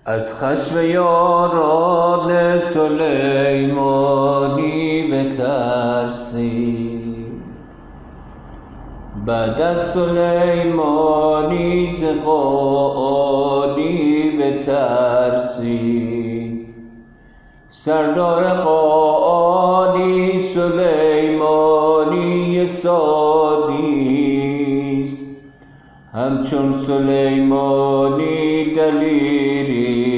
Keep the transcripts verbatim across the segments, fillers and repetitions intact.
از خشم یاران سلیمانی بترسید، بعد از سلیمانی ز قاآنی بترسید. سردار قاآنی سلیمانی ثانیست، همچون سلیمانی دلیری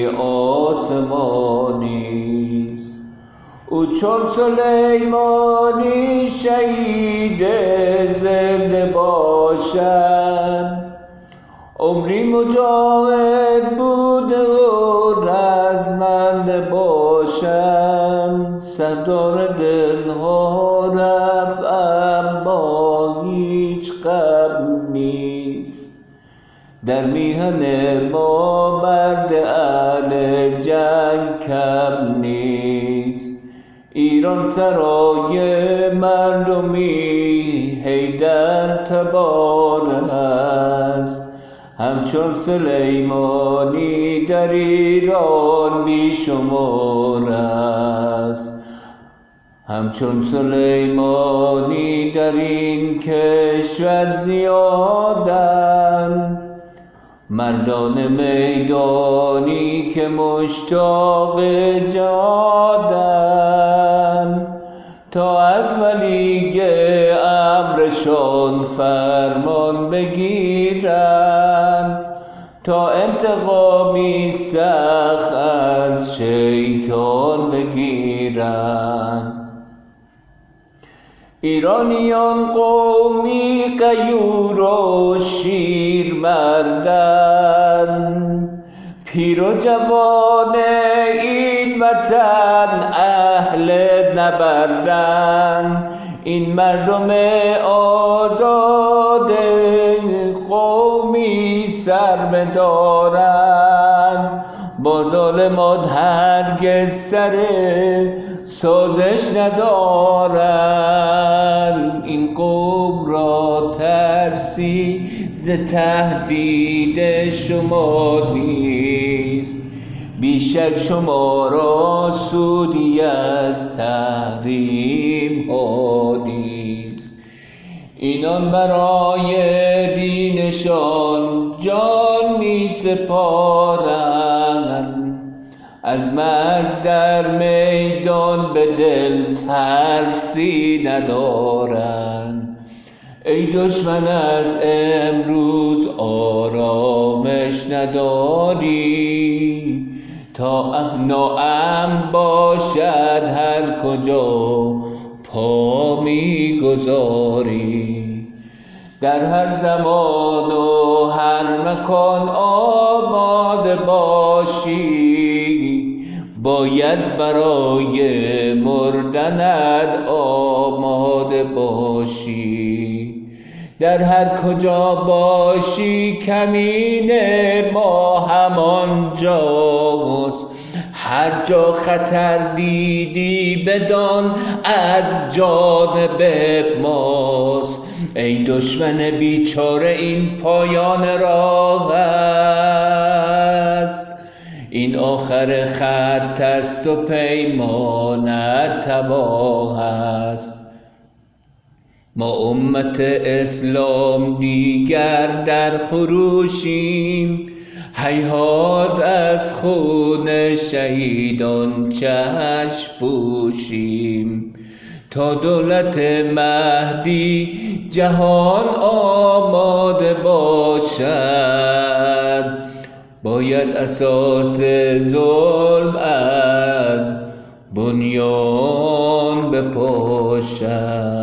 آسمانیست. او چون سلیمانی شهید زنده باشد، عمری مجاهد بوده و رزمنده باشم. سردار دلها رفت اما هیچ غم نیست، در میهن ما مرد اهل جنگ کم نیست. ایران سرای مردمی حیدر تبار است، همچون سلیمانی در ایران بیشمار است. همچون سلیمانی در این کشور زیادند، مردان میدانی که مشتاق جهادند، تا از ولی امرشان فرمان بگیرند، تا انتقامی سخت از شیطان بگیرند. ایرانیان قومی غیور و شیرمردند، پیر و جوان این وطن اهل نبردند. این مردم آزاد قومی سر بدارند، با ظالمان هرگز سر سازش ندارند. این قوم را ترسی ز تهدید شما نیست، بیشک شما را سودی از تحریم ها نیست. اینان برای دینشان جان می سپارند، از مرگ در میدان به دل ترسی ندارند. ای دشمن از امروز آرامش نداری، تا ناامن باشد هر کجا پا می گذاری. در هر زمان و هر مکان آماده باشی، باید برای مردنت آماده باشی. در هر کجا باشی کمین ما همانجاست، هر جا خطر دیدی بدان از جانب ماست. ای دشمن بیچاره این پایان راه است، این آخر خط است و پیمانت تباه است. ما امت اسلام دیگر در خروشیم، هیهات از خون شهیدان چشم پوشیم. تا دولت مهدی جهان آماده باشد، باید اساس ظلم از بنیان بپاشد.